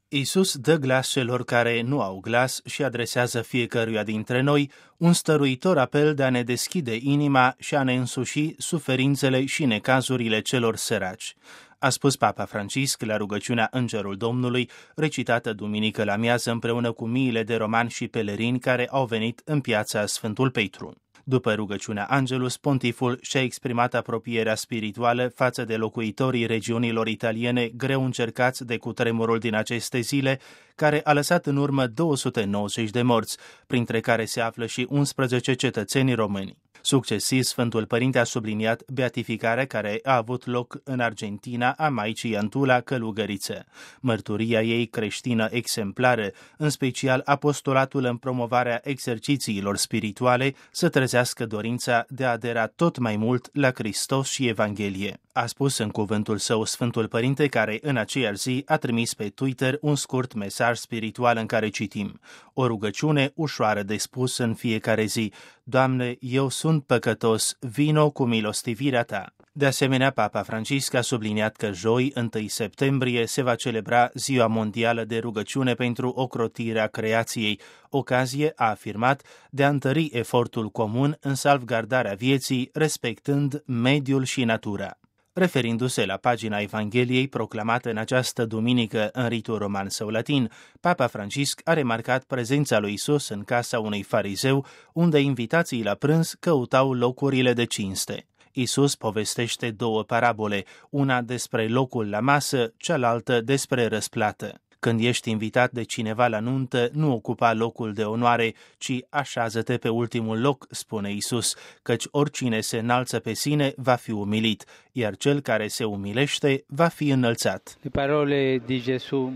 Iisus dă glas celor care nu au glas și adresează fiecăruia dintre noi un stăruitor apel de a ne deschide inima și a ne însuși suferințele și necazurile celor săraci, a spus Papa Francisc la rugăciunea Îngerul Domnului, recitată duminică la miază împreună cu miile de romani și pelerini care au venit în piața Sfântul Petru. După rugăciunea Angelus, pontiful și-a exprimat apropierea spirituală față de locuitorii regiunilor italiene greu încercați de cutremurul din aceste zile, care a lăsat în urmă 290 de morți, printre care se află și 11 cetățeni români. Succesiv, Sfântul Părinte a subliniat beatificarea care a avut loc în Argentina a Maicii Antula Călugăriță. Mărturia ei creștină exemplară, în special apostolatul în promovarea exercițiilor spirituale, să trezească dorința de a adera tot mai mult la Hristos și Evanghelie. A spus în cuvântul său Sfântul Părinte, care în aceeași zi a trimis pe Twitter un scurt mesaj spiritual în care citim: o rugăciune ușoară de spus în fiecare zi: Doamne, eu sunt păcătos, vino cu milostivirea Ta. De asemenea, Papa Francisc a subliniat că joi, 1 septembrie, se va celebra Ziua Mondială de Rugăciune pentru ocrotirea creației, ocazie, a afirmat, de a întări efortul comun în salvgardarea vieții, respectând mediul și natura. Referindu-se la pagina Evangheliei proclamată în această duminică în ritul roman sau latin, Papa Francisc a remarcat prezența lui Isus în casa unui farizeu, unde invitații la prânz căutau locurile de cinste. Isus povestește două parabole, una despre locul la masă, cealaltă despre răsplată. Când ești invitat de cineva la nuntă, nu ocupa locul de onoare, ci așează-te pe ultimul loc, spune Isus, căci oricine se înalță pe sine va fi umilit, iar cel care se umilește va fi înălțat. Le parole di Gesù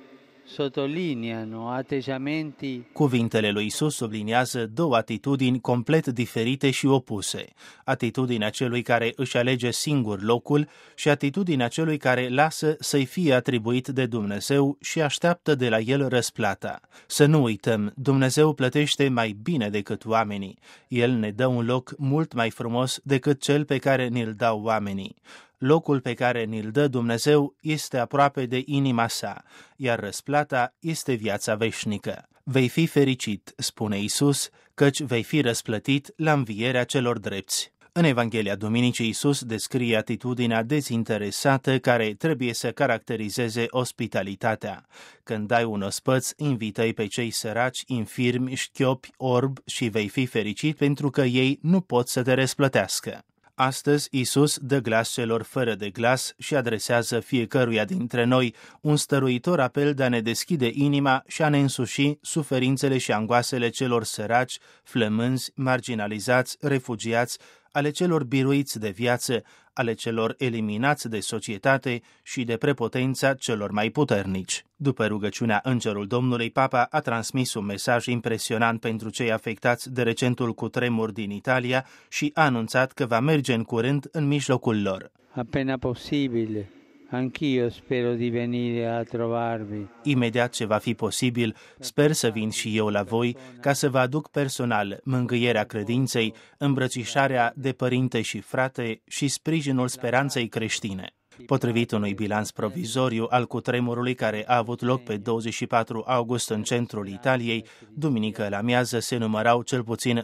sottolineano atteggiamenti. Cuvintele lui Isus subliniază două atitudini complet diferite și opuse: atitudinea celui care își alege singur locul și atitudinea celui care lasă să-i fie atribuit de Dumnezeu și așteaptă de la el răsplata. Să nu uităm, Dumnezeu plătește mai bine decât oamenii. El ne dă un loc mult mai frumos decât cel pe care ni-l dau oamenii. Locul pe care ni-l dă Dumnezeu este aproape de inima sa, iar răsplata este viața veșnică. Vei fi fericit, spune Isus, căci vei fi răsplătit la învierea celor drepți. În Evanghelia Duminicii, Isus descrie atitudinea dezinteresată care trebuie să caracterizeze ospitalitatea. Când dai un ospăț, invită-i pe cei săraci, infirmi, șchiopi, orbi și vei fi fericit pentru că ei nu pot să te răsplătească. Astăzi, Isus dă glas celor fără de glas și adresează fiecăruia dintre noi un stăruitor apel de a ne deschide inima și a ne însuși suferințele și angoasele celor săraci, flămânzi, marginalizați, refugiați, ale celor biruiți de viață, ale celor eliminați de societate și de prepotența celor mai puternici. După rugăciunea Îngerul Domnului, Papa a transmis un mesaj impresionant pentru cei afectați de recentul cutremur din Italia și a anunțat că va merge în curând în mijlocul lor. Appena possibile. Anch'io spero di venire a trovarvi. Imediat ce va fi posibil, sper să vin și eu la voi ca să vă aduc personal mângâierea credinței, îmbrățișarea de părinte și frate și sprijinul speranței creștine. Potrivit unui bilanț provizoriu al cutremurului care a avut loc pe 24 august în centrul Italiei, duminică la miază se numărau cel puțin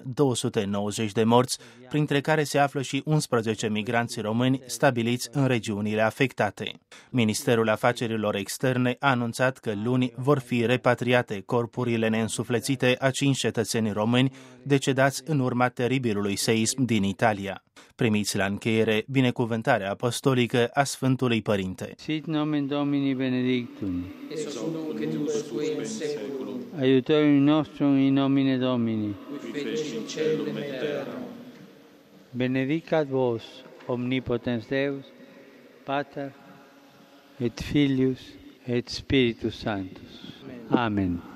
290 de morți, printre care se află și 11 migranți români stabiliți în regiunile afectate. Ministerul Afacerilor Externe a anunțat că luni vor fi repatriate corpurile neînsuflețite a 5 cetățeni români decedați în urma teribilului seism din Italia. Primiți la încheiere binecuvântarea apostolică a Sfântului Părinte. Sit nomen Domini benedictum. Ex nunc et usque in seculum. Aiutorium nostrum in nomine Domini. Qui feci caelum et terra. Benedicat vos omnipotens Deus, Pater et Filius et Spiritus Sanctus. Amen.